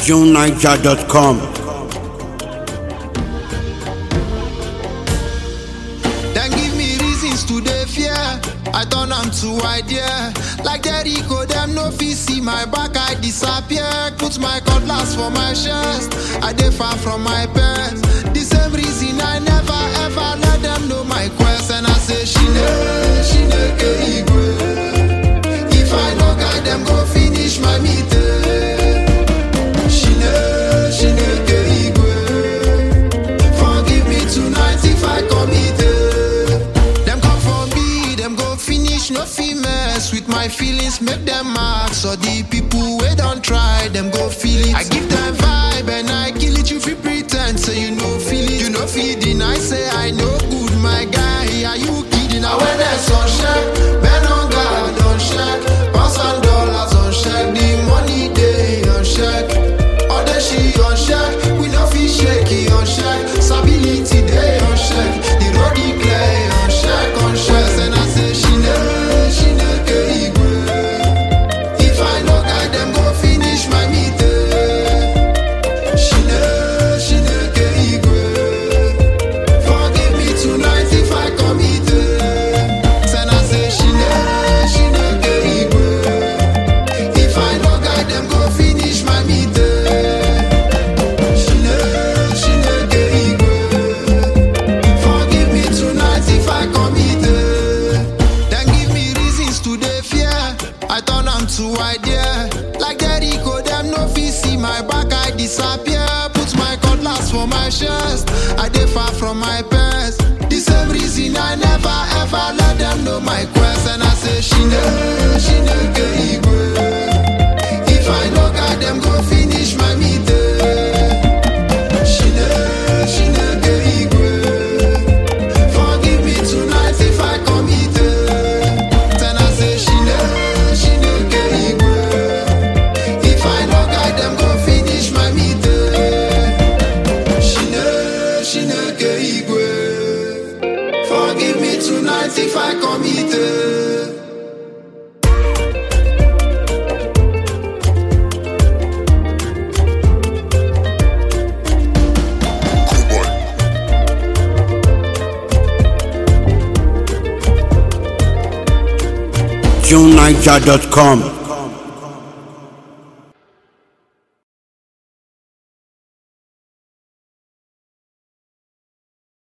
JuneNiger.com. Then give me reasons to dey fear. I turn am to idea. Like Jericho, them no fit see my back, I disappear. Put my cutlass for my chest. I dey far from my pets. The same reason I never ever let them know my quest. And I say, Shineke Igwe. If I no guide them, go finish my meeting. Shineke Igwe. Forgive me tonight if I committed. Them come for me, them go finish, no fee mess with my feelings, make them ask. Or the people we don't try, them go feel it. I give them vibe and I kill it. You feel pretend, so you know feel it. You know feeding, I say I know good, my guy. Are you kidding? Now when there's sunshine, men on guard, don't check. Pounds and dollars on check, the money they on check. All the she on check, we no feel shaky on check. Stability they on check, the road declare on check, on check. And I say Shineke Igwe. If I no guide them, go finish my meeting. Shineke Igwe. Forgive me tonight if I committed. And I say Shineke Igwe. If I no guide them, go finish my meeting. Shineke Igwe. Forgive me tonight if I committed. Then give me reasons to dey fear. I turn am to idea. Like Jericho, them no fit see my back, I disappear. Put my cutlass for my chest. I dey far from my pets. The same reason I never ever let them know my quest. And I say Shineke Igwe. If I no guide them, go finish my meeting. Shineke Igwe. Forgive me tonight if I committed. Then I say Shineke Igwe. If I no guide them, go finish my meeting. Shineke Igwe. Forgive me tonight if I committed. JuneNiger.com.